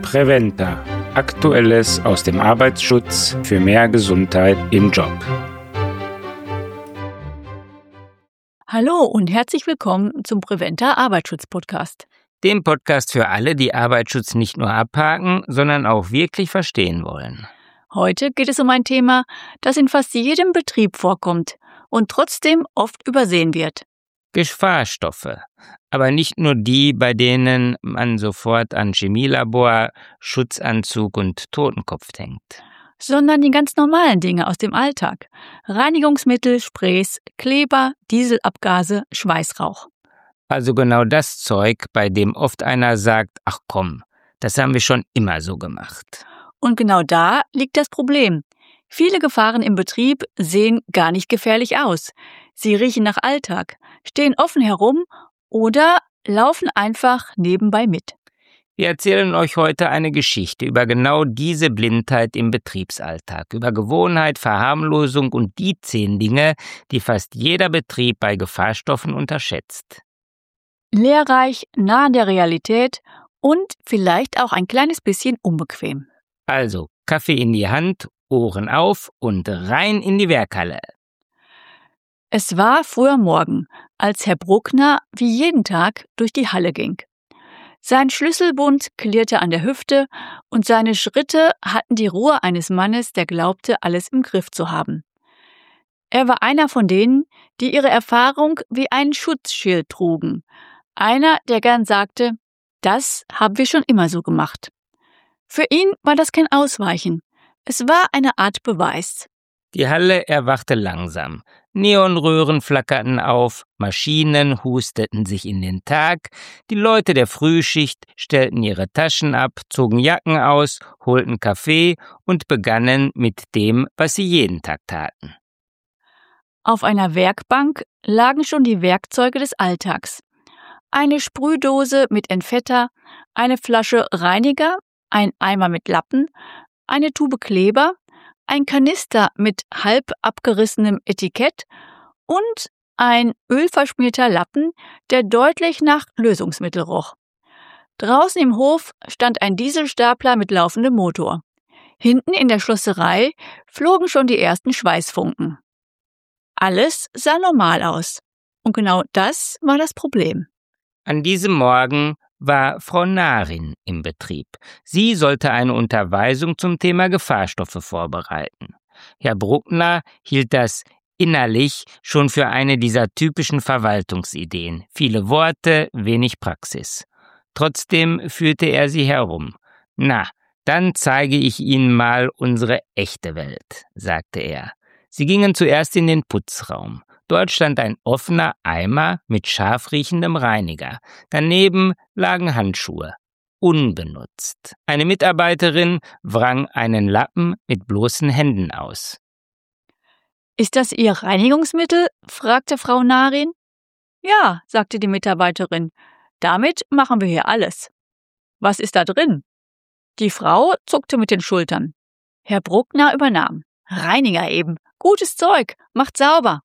Preventa. Aktuelles aus dem Arbeitsschutz für mehr Gesundheit im Job. Hallo und herzlich willkommen zum Preventa Arbeitsschutz-Podcast. Dem Podcast für alle, die Arbeitsschutz nicht nur abhaken, sondern auch wirklich verstehen wollen. Heute geht es um ein Thema, das in fast jedem Betrieb vorkommt und trotzdem oft übersehen wird. Gefahrstoffe. Aber nicht nur die, bei denen man sofort an Chemielabor, Schutzanzug und Totenkopf denkt. Sondern die ganz normalen Dinge aus dem Alltag. Reinigungsmittel, Sprays, Kleber, Dieselabgase, Schweißrauch. Also genau das Zeug, bei dem oft einer sagt, ach komm, das haben wir schon immer so gemacht. Und genau da liegt das Problem. Viele Gefahren im Betrieb sehen gar nicht gefährlich aus. Sie riechen nach Alltag, stehen offen herum oder laufen einfach nebenbei mit. Wir erzählen euch heute eine Geschichte über genau diese Blindheit im Betriebsalltag, über Gewohnheit, Verharmlosung und die 10 Dinge, die fast jeder Betrieb bei Gefahrstoffen unterschätzt. Lehrreich, nah an der Realität und vielleicht auch ein kleines bisschen unbequem. Also, Kaffee in die Hand, Ohren auf und rein in die Werkhalle. Es war früher Morgen, als Herr Bruckner wie jeden Tag durch die Halle ging. Sein Schlüsselbund klirrte an der Hüfte und seine Schritte hatten die Ruhe eines Mannes, der glaubte, alles im Griff zu haben. Er war einer von denen, die ihre Erfahrung wie einen Schutzschild trugen. Einer, der gern sagte, das haben wir schon immer so gemacht. Für ihn war das kein Ausweichen. Es war eine Art Beweis. Die Halle erwachte langsam. Neonröhren flackerten auf, Maschinen husteten sich in den Tag, die Leute der Frühschicht stellten ihre Taschen ab, zogen Jacken aus, holten Kaffee und begannen mit dem, was sie jeden Tag taten. Auf einer Werkbank lagen schon die Werkzeuge des Alltags. Eine Sprühdose mit Entfetter, eine Flasche Reiniger, ein Eimer mit Lappen, eine Tube Kleber, ein Kanister mit halb abgerissenem Etikett und ein ölverschmierter Lappen, der deutlich nach Lösungsmittel roch. Draußen im Hof stand ein Dieselstapler mit laufendem Motor. Hinten in der Schlosserei flogen schon die ersten Schweißfunken. Alles sah normal aus. Und genau das war das Problem. An diesem Morgen war Frau Narin im Betrieb. Sie sollte eine Unterweisung zum Thema Gefahrstoffe vorbereiten. Herr Bruckner hielt das innerlich schon für eine dieser typischen Verwaltungsideen. Viele Worte, wenig Praxis. Trotzdem führte er sie herum. Na, dann zeige ich Ihnen mal unsere echte Welt, sagte er. Sie gingen zuerst in den Putzraum. Dort stand ein offener Eimer mit scharf riechendem Reiniger. Daneben lagen Handschuhe, unbenutzt. Eine Mitarbeiterin wrang einen Lappen mit bloßen Händen aus. »Ist das Ihr Reinigungsmittel?« fragte Frau Narin. »Ja«, sagte die Mitarbeiterin, »damit machen wir hier alles.« »Was ist da drin?« Die Frau zuckte mit den Schultern. Herr Bruckner übernahm. »Reiniger eben, gutes Zeug, macht sauber.«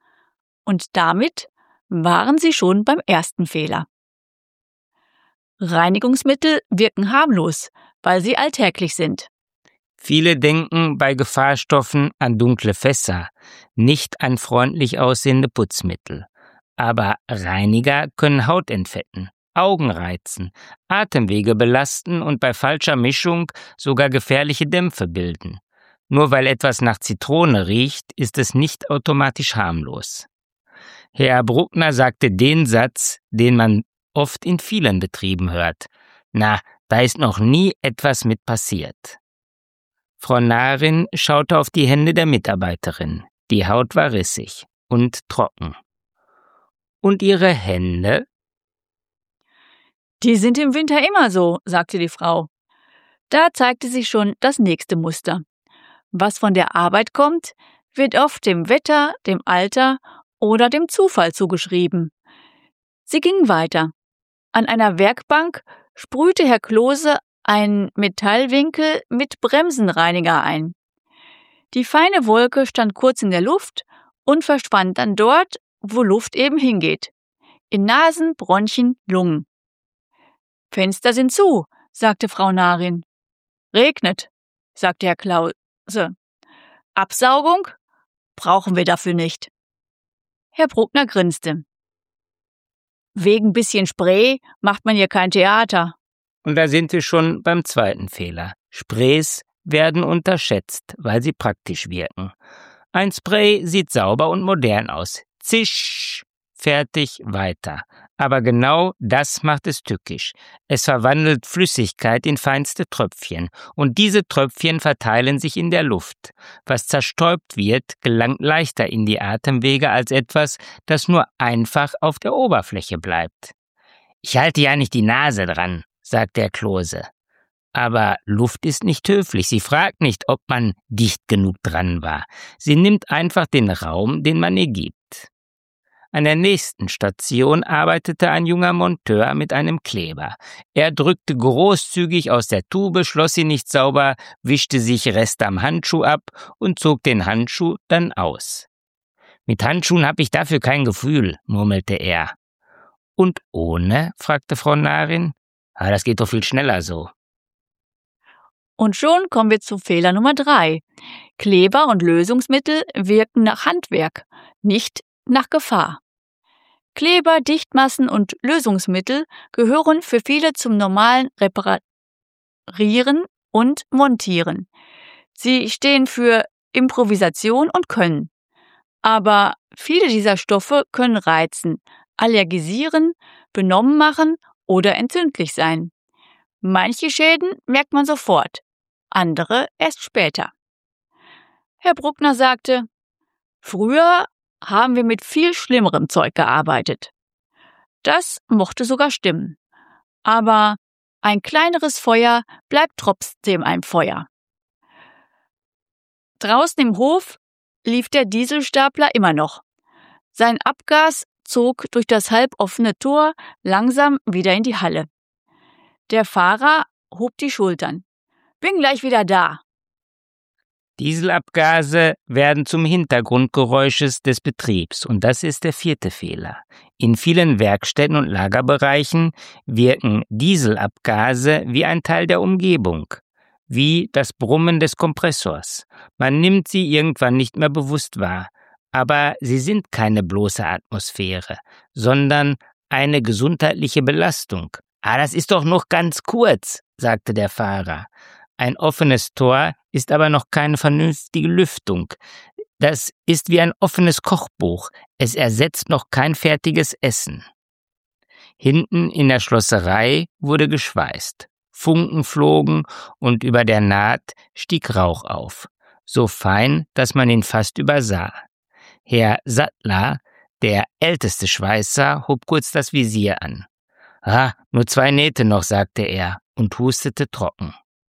Und damit waren sie schon beim ersten Fehler. Reinigungsmittel wirken harmlos, weil sie alltäglich sind. Viele denken bei Gefahrstoffen an dunkle Fässer, nicht an freundlich aussehende Putzmittel. Aber Reiniger können Haut entfetten, Augen reizen, Atemwege belasten und bei falscher Mischung sogar gefährliche Dämpfe bilden. Nur weil etwas nach Zitrone riecht, ist es nicht automatisch harmlos. Herr Bruckner sagte den Satz, den man oft in vielen Betrieben hört. Na, da ist noch nie etwas mit passiert. Frau Narin schaute auf die Hände der Mitarbeiterin. Die Haut war rissig und trocken. Und ihre Hände? Die sind im Winter immer so, sagte die Frau. Da zeigte sich schon das nächste Muster. Was von der Arbeit kommt, wird oft dem Wetter, dem Alter oder dem Zufall zugeschrieben. Sie gingen weiter. An einer Werkbank sprühte Herr Klose einen Metallwinkel mit Bremsenreiniger ein. Die feine Wolke stand kurz in der Luft und verschwand dann dort, wo Luft eben hingeht. In Nasen, Bronchien, Lungen. Fenster sind zu, sagte Frau Narin. Regnet, sagte Herr Klause. Absaugung? Brauchen wir dafür nicht. Herr Bruckner grinste. Wegen bisschen Spray macht man hier kein Theater. Und da sind wir schon beim zweiten Fehler. Sprays werden unterschätzt, weil sie praktisch wirken. Ein Spray sieht sauber und modern aus. Zisch, fertig, weiter. Aber genau das macht es tückisch. Es verwandelt Flüssigkeit in feinste Tröpfchen und diese Tröpfchen verteilen sich in der Luft. Was zerstäubt wird, gelangt leichter in die Atemwege als etwas, das nur einfach auf der Oberfläche bleibt. Ich halte ja nicht die Nase dran, sagt der Klose. Aber Luft ist nicht höflich. Sie fragt nicht, ob man dicht genug dran war. Sie nimmt einfach den Raum, den man ihr gibt. An der nächsten Station arbeitete ein junger Monteur mit einem Kleber. Er drückte großzügig aus der Tube, schloss sie nicht sauber, wischte sich Reste am Handschuh ab und zog den Handschuh dann aus. Mit Handschuhen habe ich dafür kein Gefühl, murmelte er. Und ohne? Fragte Frau Narin. Das geht doch viel schneller so. Und schon kommen wir zu Fehler Nummer 3. Kleber und Lösungsmittel wirken nach Handwerk, nicht nach Gefahr. Kleber, Dichtmassen und Lösungsmittel gehören für viele zum normalen Reparieren und Montieren. Sie stehen für Improvisation und Können. Aber viele dieser Stoffe können reizen, allergisieren, benommen machen oder entzündlich sein. Manche Schäden merkt man sofort, andere erst später. Herr Bruckner sagte, früher haben wir mit viel schlimmerem Zeug gearbeitet. Das mochte sogar stimmen. Aber ein kleineres Feuer bleibt trotzdem ein Feuer. Draußen im Hof lief der Dieselstapler immer noch. Sein Abgas zog durch das halboffene Tor langsam wieder in die Halle. Der Fahrer hob die Schultern. Bin gleich wieder da. Dieselabgase werden zum Hintergrundgeräusches des Betriebs und das ist der 4. Fehler. In vielen Werkstätten und Lagerbereichen wirken Dieselabgase wie ein Teil der Umgebung, wie das Brummen des Kompressors. Man nimmt sie irgendwann nicht mehr bewusst wahr, aber sie sind keine bloße Atmosphäre, sondern eine gesundheitliche Belastung. Das ist doch noch ganz kurz, sagte der Fahrer. Ein offenes Tor ist aber noch keine vernünftige Lüftung. Das ist wie ein offenes Kochbuch. Es ersetzt noch kein fertiges Essen. Hinten in der Schlosserei wurde geschweißt. Funken flogen und über der Naht stieg Rauch auf. So fein, dass man ihn fast übersah. Herr Sattler, der älteste Schweißer, hob kurz das Visier an. Nur 2 Nähte noch, sagte er und hustete trocken.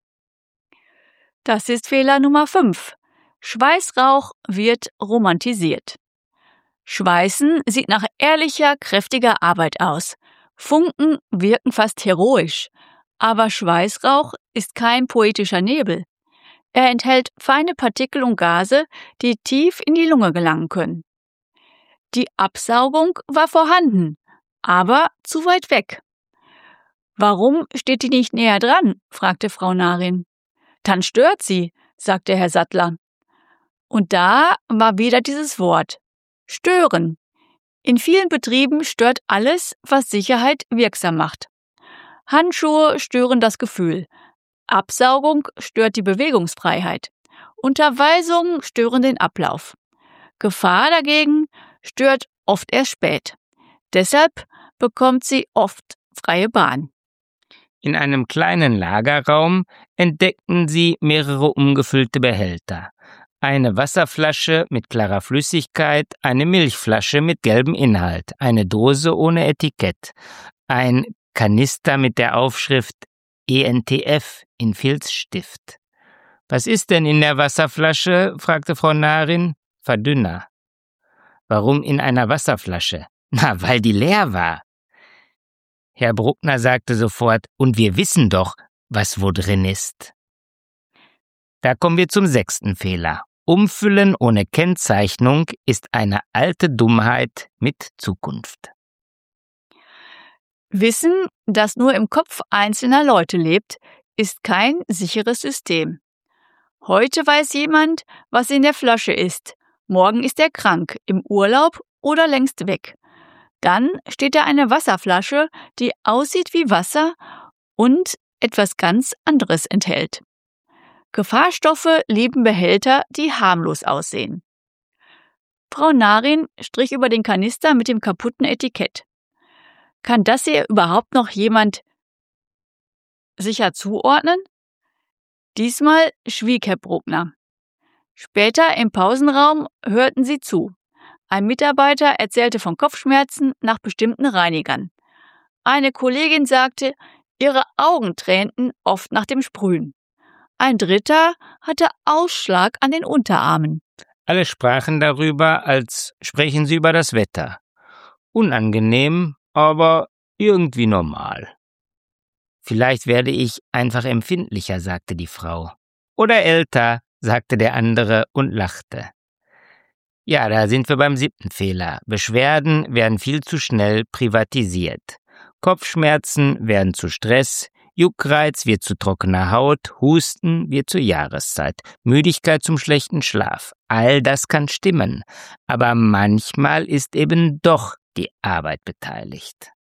Das ist Fehler Nummer 5. Schweißrauch wird romantisiert. Schweißen sieht nach ehrlicher, kräftiger Arbeit aus. Funken wirken fast heroisch. Aber Schweißrauch ist kein poetischer Nebel. Er enthält feine Partikel und Gase, die tief in die Lunge gelangen können. Die Absaugung war vorhanden, aber zu weit weg. Warum steht die nicht näher dran? Fragte Frau Narin. Dann stört sie, sagte Herr Sattler. Und da war wieder dieses Wort. Stören. In vielen Betrieben stört alles, was Sicherheit wirksam macht. Handschuhe stören das Gefühl. Absaugung stört die Bewegungsfreiheit. Unterweisungen stören den Ablauf. Gefahr dagegen stört oft erst spät. Deshalb bekommt sie oft freie Bahn. In einem kleinen Lagerraum entdeckten sie mehrere umgefüllte Behälter. Eine Wasserflasche mit klarer Flüssigkeit, eine Milchflasche mit gelbem Inhalt, eine Dose ohne Etikett, ein Kanister mit der Aufschrift ENTF in Filzstift. »Was ist denn in der Wasserflasche?« fragte Frau Narin. »Verdünner.« »Warum in einer Wasserflasche?« »Weil die leer war.« Herr Bruckner sagte sofort, »Und wir wissen doch, was wo drin ist.« Da kommen wir zum 6. Fehler. Umfüllen ohne Kennzeichnung ist eine alte Dummheit mit Zukunft. Wissen, das nur im Kopf einzelner Leute lebt, ist kein sicheres System. Heute weiß jemand, was in der Flasche ist. Morgen ist er krank, im Urlaub oder längst weg. Dann steht da eine Wasserflasche, die aussieht wie Wasser und etwas ganz anderes enthält. Gefahrstoffe lieben Behälter, die harmlos aussehen. Frau Narin strich über den Kanister mit dem kaputten Etikett. Kann das hier überhaupt noch jemand sicher zuordnen? Diesmal schwieg Herr Bruckner. Später im Pausenraum hörten sie zu. Ein Mitarbeiter erzählte von Kopfschmerzen nach bestimmten Reinigern. Eine Kollegin sagte, ihre Augen tränten oft nach dem Sprühen. Ein Dritter hatte Ausschlag an den Unterarmen. Alle sprachen darüber, als sprechen sie über das Wetter. Unangenehm, aber irgendwie normal. Vielleicht werde ich einfach empfindlicher, sagte die Frau. Oder älter, sagte der andere und lachte. Ja, da sind wir beim 7. Fehler. Beschwerden werden viel zu schnell privatisiert. Kopfschmerzen werden zu Stress, Juckreiz wird zu trockener Haut, Husten wird zur Jahreszeit, Müdigkeit zum schlechten Schlaf. All das kann stimmen, aber manchmal ist eben doch die Arbeit beteiligt.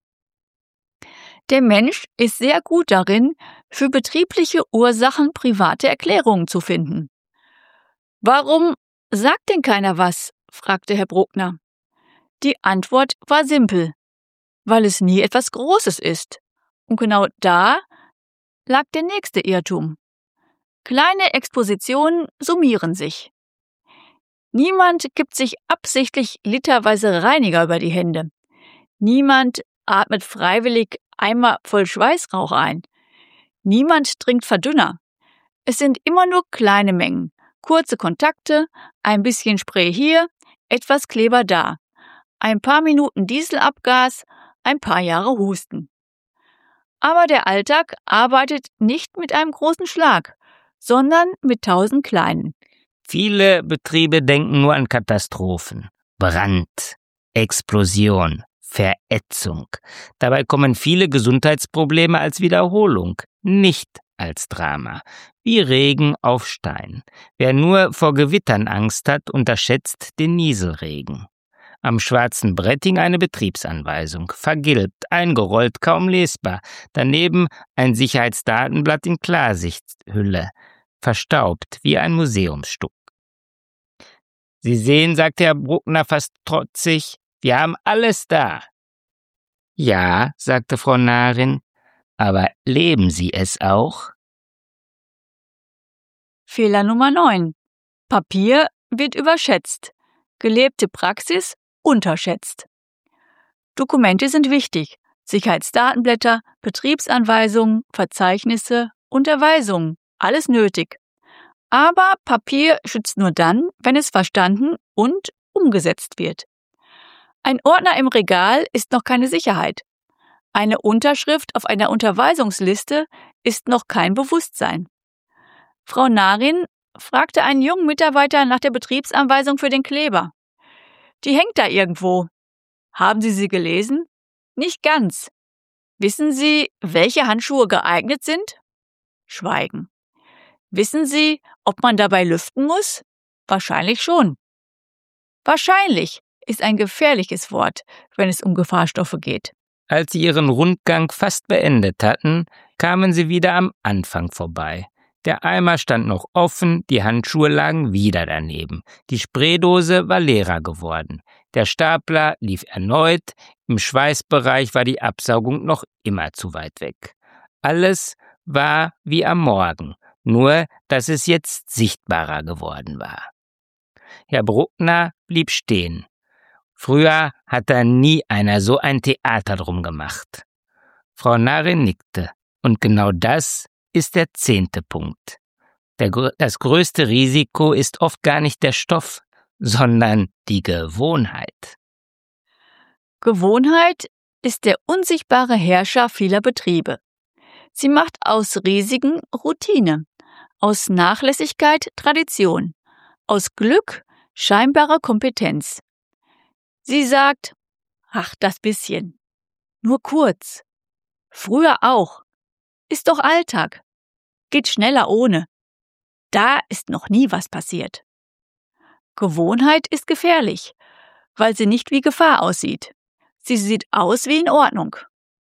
Der Mensch ist sehr gut darin, für betriebliche Ursachen private Erklärungen zu finden. »Warum sagt denn keiner was?« fragte Herr Bruckner. Die Antwort war simpel. Weil es nie etwas Großes ist. Und genau da lag der nächste Irrtum. Kleine Expositionen summieren sich. Niemand gibt sich absichtlich literweise Reiniger über die Hände. Niemand atmet freiwillig Eimer voll Schweißrauch ein. Niemand trinkt Verdünner. Es sind immer nur kleine Mengen, kurze Kontakte, ein bisschen Spray hier, etwas Kleber da, ein paar Minuten Dieselabgas, ein paar Jahre Husten. Aber der Alltag arbeitet nicht mit einem großen Schlag, sondern mit 1000 kleinen. Viele Betriebe denken nur an Katastrophen. Brand, Explosion, Verätzung. Dabei kommen viele Gesundheitsprobleme als Wiederholung, nicht als Drama. Wie Regen auf Stein. Wer nur vor Gewittern Angst hat, unterschätzt den Nieselregen. Am schwarzen Brett hing eine Betriebsanweisung, vergilbt, eingerollt, kaum lesbar. Daneben ein Sicherheitsdatenblatt in Klarsichthülle, verstaubt wie ein Museumsstück. Sie sehen, sagte Herr Bruckner fast trotzig, wir haben alles da. Ja, sagte Frau Narin, aber leben Sie es auch? Fehler Nummer 9. Papier wird überschätzt. Gelebte Praxis unterschätzt. Dokumente sind wichtig. Sicherheitsdatenblätter, Betriebsanweisungen, Verzeichnisse, Unterweisungen. Alles nötig. Aber Papier schützt nur dann, wenn es verstanden und umgesetzt wird. Ein Ordner im Regal ist noch keine Sicherheit. Eine Unterschrift auf einer Unterweisungsliste ist noch kein Bewusstsein. Frau Narin fragte einen jungen Mitarbeiter nach der Betriebsanweisung für den Kleber. Die hängt da irgendwo. Haben Sie sie gelesen? Nicht ganz. Wissen Sie, welche Handschuhe geeignet sind? Schweigen. Wissen Sie, ob man dabei lüften muss? Wahrscheinlich schon. Wahrscheinlich ist ein gefährliches Wort, wenn es um Gefahrstoffe geht. Als sie ihren Rundgang fast beendet hatten, kamen sie wieder am Anfang vorbei. Der Eimer stand noch offen, die Handschuhe lagen wieder daneben. Die Spraydose war leerer geworden. Der Stapler lief erneut, im Schweißbereich war die Absaugung noch immer zu weit weg. Alles war wie am Morgen, nur dass es jetzt sichtbarer geworden war. Herr Bruckner blieb stehen. Früher hat da nie einer so ein Theater drum gemacht. Frau Narin nickte. Und genau das ist der 10. Punkt. Das größte Risiko ist oft gar nicht der Stoff, sondern die Gewohnheit. Gewohnheit ist der unsichtbare Herrscher vieler Betriebe. Sie macht aus Risiken Routine, aus Nachlässigkeit Tradition, aus Glück scheinbare Kompetenz. Sie sagt, ach, das bisschen, nur kurz, Früher auch. Ist doch Alltag. Geht schneller ohne. Da ist noch nie was passiert. Gewohnheit ist gefährlich, weil sie nicht wie Gefahr aussieht. Sie sieht aus wie in Ordnung.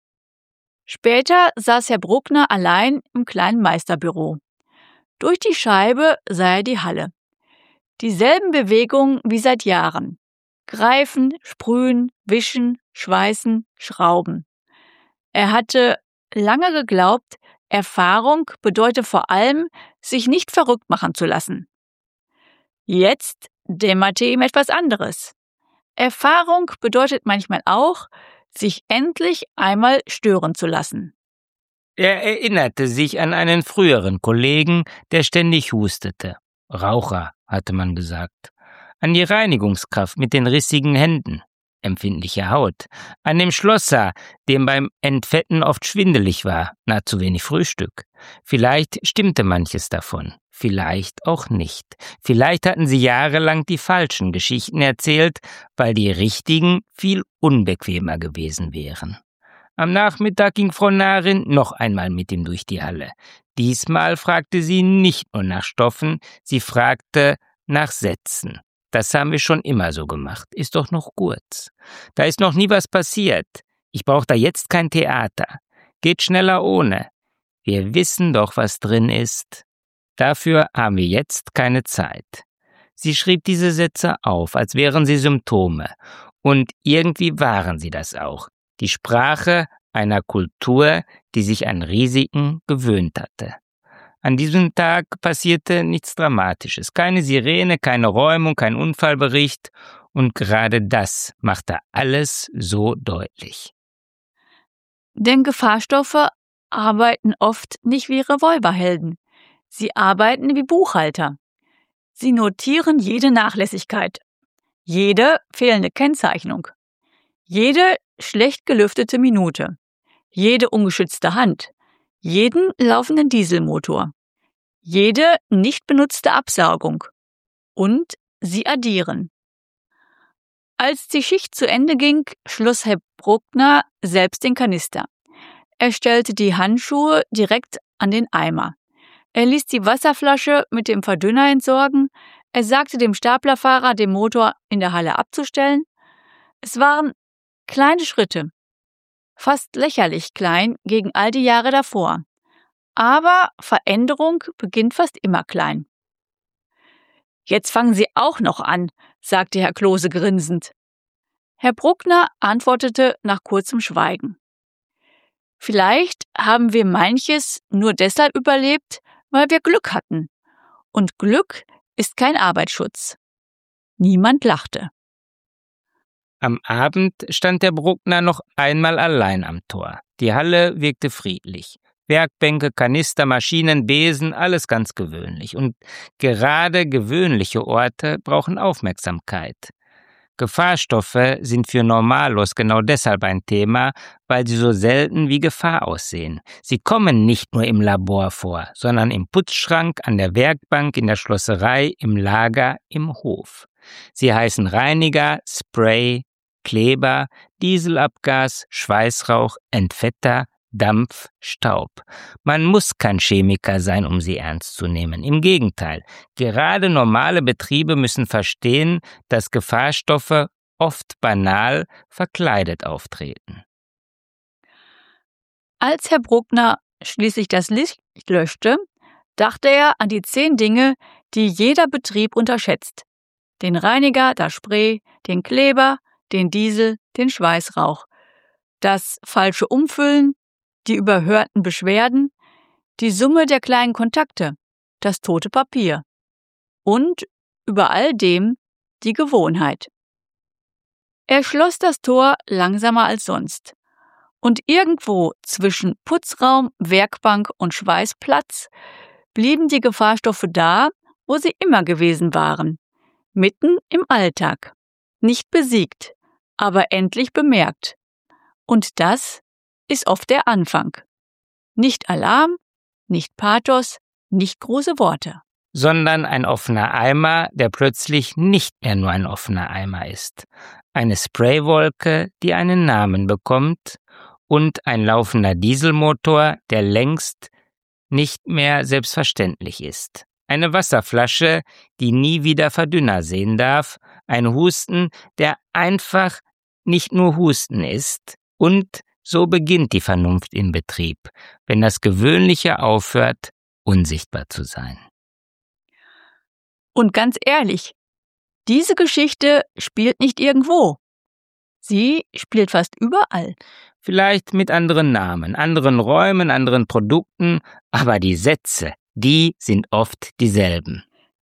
Später saß Herr Bruckner allein im kleinen Meisterbüro. Durch die Scheibe sah er die Halle. Dieselben Bewegungen wie seit Jahren. Greifen, sprühen, wischen, schweißen, schrauben. Er hatte lange geglaubt, Erfahrung bedeutet vor allem, sich nicht verrückt machen zu lassen. Jetzt dämmerte ihm etwas anderes. Erfahrung bedeutet manchmal auch, sich endlich einmal stören zu lassen. Er erinnerte sich an einen früheren Kollegen, der ständig hustete. Raucher, hatte man gesagt. An die Reinigungskraft mit den rissigen Händen, empfindliche Haut. An dem Schlosser, dem beim Entfetten oft schwindelig war, zu wenig Frühstück. Vielleicht stimmte manches davon, vielleicht auch nicht. Vielleicht hatten sie jahrelang die falschen Geschichten erzählt, weil die richtigen viel unbequemer gewesen wären. Am Nachmittag ging Frau Narin noch einmal mit ihm durch die Halle. Diesmal fragte sie nicht nur nach Stoffen, sie fragte nach Sätzen. Das haben wir schon immer so gemacht. Ist doch noch kurz. Da ist noch nie was passiert. Ich brauche da jetzt kein Theater. Geht schneller ohne. Wir wissen doch, was drin ist. Dafür haben wir jetzt keine Zeit. Sie schrieb diese Sätze auf, als wären sie Symptome. Und irgendwie waren sie das auch. Die Sprache einer Kultur, die sich an Risiken gewöhnt hatte. An diesem Tag passierte nichts Dramatisches. Keine Sirene, keine Räumung, kein Unfallbericht. Und gerade das machte alles so deutlich. Denn Gefahrstoffe arbeiten oft nicht wie Revolverhelden. Sie arbeiten wie Buchhalter. Sie notieren jede Nachlässigkeit, jede fehlende Kennzeichnung, jede schlecht gelüftete Minute, jede ungeschützte Hand, jeden laufenden Dieselmotor, jede nicht benutzte Absaugung. Und sie addieren. Als die Schicht zu Ende ging, schloss Herr Bruckner selbst den Kanister. Er stellte die Handschuhe direkt an den Eimer. Er ließ die Wasserflasche mit dem Verdünner entsorgen. Er sagte dem Staplerfahrer, den Motor in der Halle abzustellen. Es waren kleine Schritte, fast lächerlich klein gegen all die Jahre davor. Aber Veränderung beginnt fast immer klein. »Jetzt fangen Sie auch noch an«, sagte Herr Klose grinsend. Herr Bruckner antwortete nach kurzem Schweigen. »Vielleicht haben wir manches nur deshalb überlebt, weil wir Glück hatten. Und Glück ist kein Arbeitsschutz.« Niemand lachte. Am Abend stand der Bruckner noch einmal allein am Tor. Die Halle wirkte friedlich. Werkbänke, Kanister, Maschinen, Besen, alles ganz gewöhnlich. Und gerade gewöhnliche Orte brauchen Aufmerksamkeit. Gefahrstoffe sind für Normalos genau deshalb ein Thema, weil sie so selten wie Gefahr aussehen. Sie kommen nicht nur im Labor vor, sondern im Putzschrank, an der Werkbank, in der Schlosserei, im Lager, im Hof. Sie heißen Reiniger, Spray, Kleber, Dieselabgas, Schweißrauch, Entfetter, Dampf, Staub. Man muss kein Chemiker sein, um sie ernst zu nehmen. Im Gegenteil, gerade normale Betriebe müssen verstehen, dass Gefahrstoffe oft banal verkleidet auftreten. Als Herr Bruckner schließlich das Licht löschte, dachte er an die 10 Dinge, die jeder Betrieb unterschätzt. Den Reiniger, das Spray, den Kleber, den Diesel, den Schweißrauch. Das falsche Umfüllen, die überhörten Beschwerden, die Summe der kleinen Kontakte, das tote Papier. Und über all dem die Gewohnheit. Er schloss das Tor langsamer als sonst. Und irgendwo zwischen Putzraum, Werkbank und Schweißplatz blieben die Gefahrstoffe da, wo sie immer gewesen waren. Mitten im Alltag. Nicht besiegt, aber endlich bemerkt. Und das ist oft der Anfang. Nicht Alarm, nicht Pathos, nicht große Worte. Sondern ein offener Eimer, der plötzlich nicht mehr nur ein offener Eimer ist. Eine Spraywolke, die einen Namen bekommt und ein laufender Dieselmotor, der längst nicht mehr selbstverständlich ist. Eine Wasserflasche, die nie wieder Verdünner sehen darf, ein Husten, der einfach nicht nur Husten ist. Und so beginnt die Vernunft im Betrieb, wenn das Gewöhnliche aufhört, unsichtbar zu sein. Und ganz ehrlich, diese Geschichte spielt nicht irgendwo. Sie spielt fast überall. Vielleicht mit anderen Namen, anderen Räumen, anderen Produkten, aber die Sätze, die sind oft dieselben.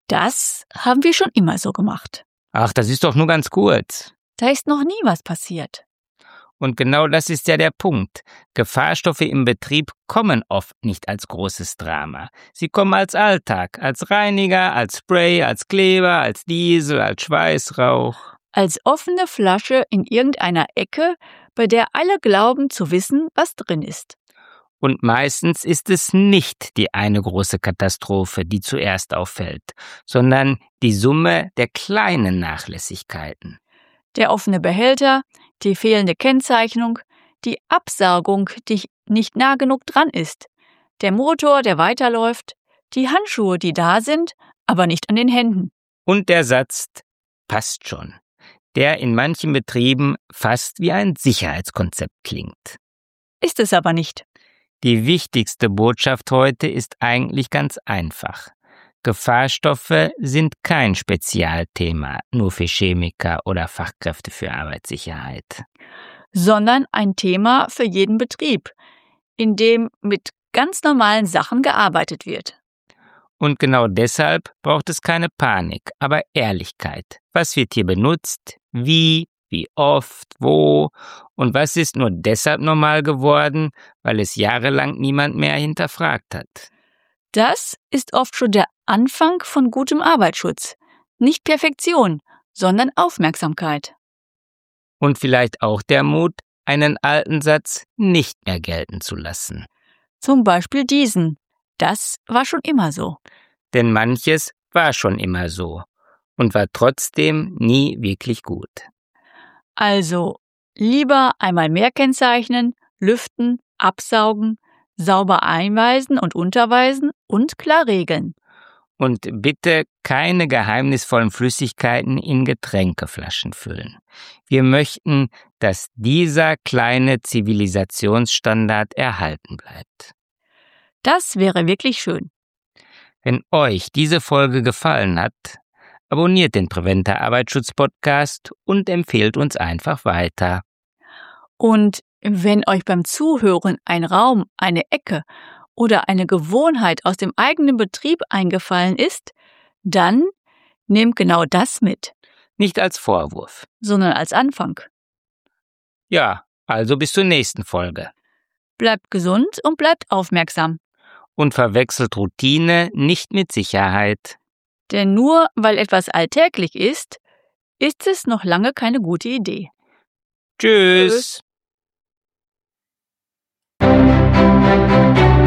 Das haben wir schon immer so gemacht. Ach, das ist doch nur ganz kurz. Da ist noch nie was passiert. Und genau das ist ja der Punkt. Gefahrstoffe im Betrieb kommen oft nicht als großes Drama. Sie kommen als Alltag, als Reiniger, als Spray, als Kleber, als Diesel, als Schweißrauch. Als offene Flasche in irgendeiner Ecke, bei der alle glauben zu wissen, was drin ist. Und meistens ist es nicht die eine große Katastrophe, die zuerst auffällt, sondern die Summe der kleinen Nachlässigkeiten. Der offene Behälter, die fehlende Kennzeichnung, die Absaugung, die nicht nah genug dran ist, der Motor, der weiterläuft, die Handschuhe, die da sind, aber nicht an den Händen. Und der Satz passt schon, der in manchen Betrieben fast wie ein Sicherheitskonzept klingt. Ist es aber nicht. Die wichtigste Botschaft heute ist eigentlich ganz einfach. Gefahrstoffe sind kein Spezialthema nur für Chemiker oder Fachkräfte für Arbeitssicherheit. Sondern ein Thema für jeden Betrieb, in dem mit ganz normalen Sachen gearbeitet wird. Und genau deshalb braucht es keine Panik, aber Ehrlichkeit. Was wird hier benutzt? Wie oft, wo und was ist nur deshalb normal geworden, weil es jahrelang niemand mehr hinterfragt hat? Das ist oft schon der Anfang von gutem Arbeitsschutz. Nicht Perfektion, sondern Aufmerksamkeit. Und vielleicht auch der Mut, einen alten Satz nicht mehr gelten zu lassen. Zum Beispiel diesen. Das war schon immer so. Denn manches war schon immer so und war trotzdem nie wirklich gut. Also lieber einmal mehr kennzeichnen, lüften, absaugen, sauber einweisen und unterweisen und klar regeln. Und bitte keine geheimnisvollen Flüssigkeiten in Getränkeflaschen füllen. Wir möchten, dass dieser kleine Zivilisationsstandard erhalten bleibt. Das wäre wirklich schön. Wenn euch diese Folge gefallen hat, abonniert den Preventer Arbeitsschutz Podcast und empfehlt uns einfach weiter. Und wenn euch beim Zuhören ein Raum, eine Ecke oder eine Gewohnheit aus dem eigenen Betrieb eingefallen ist, dann nehmt genau das mit. Nicht als Vorwurf, sondern als Anfang. Ja, also bis zur nächsten Folge. Bleibt gesund und bleibt aufmerksam. Und verwechselt Routine nicht mit Sicherheit. Denn nur weil etwas alltäglich ist, ist es noch lange keine gute Idee. Tschüss. Tschüss.